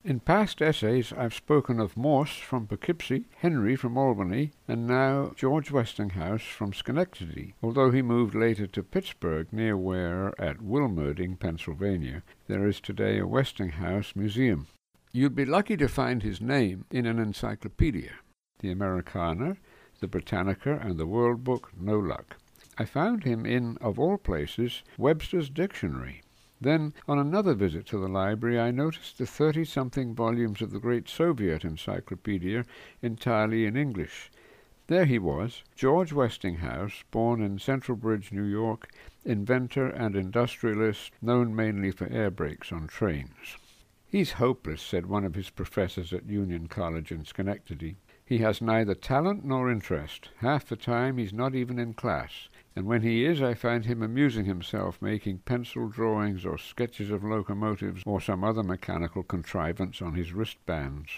In past essays I've spoken of Morse from Poughkeepsie, Henry from Albany, and now George Westinghouse from Schenectady. Although he moved later to Pittsburgh, near where, at Wilmerding, Pennsylvania, there is today a Westinghouse museum. You'd be lucky to find his name in an encyclopedia. The Americana, the Britannica, and the World Book, no luck. I found him in, of all places, Webster's Dictionary. Then, on another visit to the library, I noticed the 30-something volumes of the great Soviet encyclopedia entirely in English. There he was, George Westinghouse, born in Central Bridge, New York, inventor and industrialist, known mainly for air brakes on trains. "He's hopeless," said one of his professors at Union College in Schenectady. "He has neither talent nor interest. Half the time he's not even in class. And when he is, I find him amusing himself making pencil drawings or sketches of locomotives or some other mechanical contrivance on his wristbands."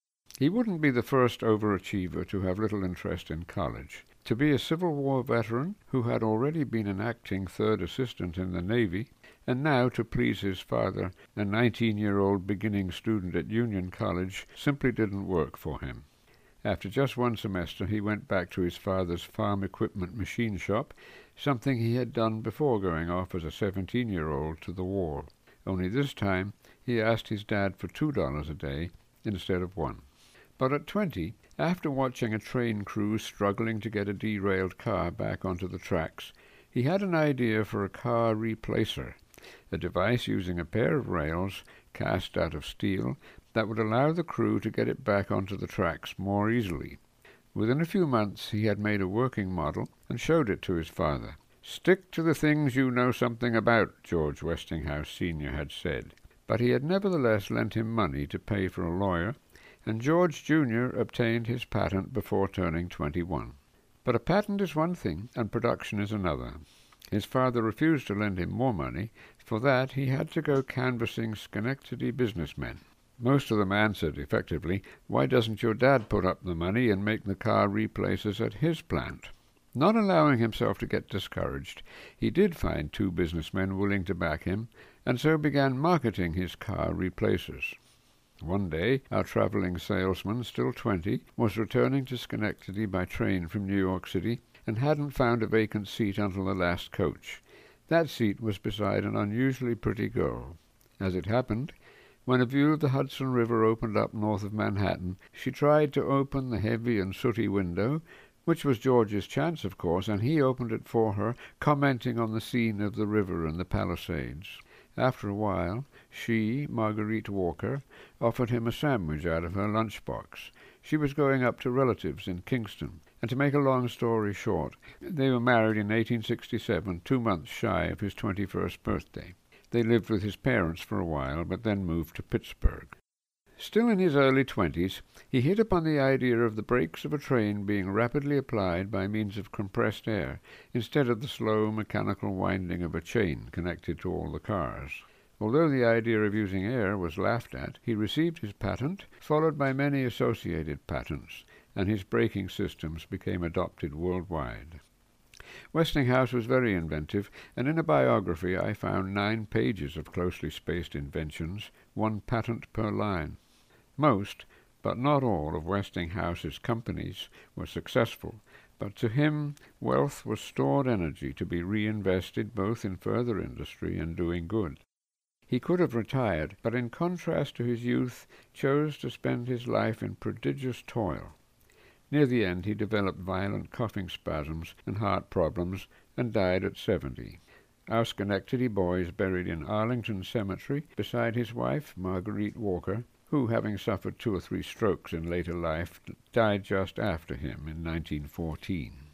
He wouldn't be the first overachiever to have little interest in college. To be a Civil War veteran who had already been an acting third assistant in the Navy, and now to please his father, a 19-year-old beginning student at Union College, simply didn't work for him. After just one semester, he went back to his father's farm equipment machine shop, something he had done before going off as a 17-year-old to the war. Only this time, he asked his dad for $2 a day instead of $1. But at 20, after watching a train crew struggling to get a derailed car back onto the tracks, he had an idea for a car replacer, a device using a pair of rails cast out of steel that would allow the crew to get it back onto the tracks more easily. Within a few months he had made a working model and showed it to his father. "Stick to the things you know something about," George Westinghouse Sr. had said. But he had nevertheless lent him money to pay for a lawyer, and George Jr. obtained his patent before turning 21. But a patent is one thing, and production is another. His father refused to lend him more money. For that he had to go canvassing Schenectady businessmen. Most of them answered, effectively, "Why doesn't your dad put up the money and make the car replacers at his plant?" Not allowing himself to get discouraged, he did find 2 businessmen willing to back him, and so began marketing his car replacers. One day, our traveling salesman, still 20, was returning to Schenectady by train from New York City and hadn't found a vacant seat until the last coach. That seat was beside an unusually pretty girl. As it happened, when a view of the Hudson River opened up north of Manhattan, she tried to open the heavy and sooty window, which was George's chance, of course, and he opened it for her, commenting on the scene of the river and the Palisades. After a while, she, Marguerite Walker, offered him a sandwich out of her lunchbox. She was going up to relatives in Kingston, and to make a long story short, they were married in 1867, 2 months shy of his 21st birthday. They lived with his parents for a while, but then moved to Pittsburgh. Still in his early 20s, he hit upon the idea of the brakes of a train being rapidly applied by means of compressed air, instead of the slow mechanical winding of a chain connected to all the cars. Although the idea of using air was laughed at, he received his patent, followed by many associated patents, and his braking systems became adopted worldwide. Westinghouse was very inventive, and in a biography I found 9 pages of closely spaced inventions, 1 patent per line. Most, but not all, of Westinghouse's companies were successful, but to him wealth was stored energy to be reinvested both in further industry and doing good. He could have retired, but in contrast to his youth, chose to spend his life in prodigious toil. Near the end he developed violent coughing spasms and heart problems and died at 70. Our Schenectady boy is buried in Arlington Cemetery beside his wife, Marguerite Walker, who, having suffered 2 or 3 strokes in later life, died just after him in 1914.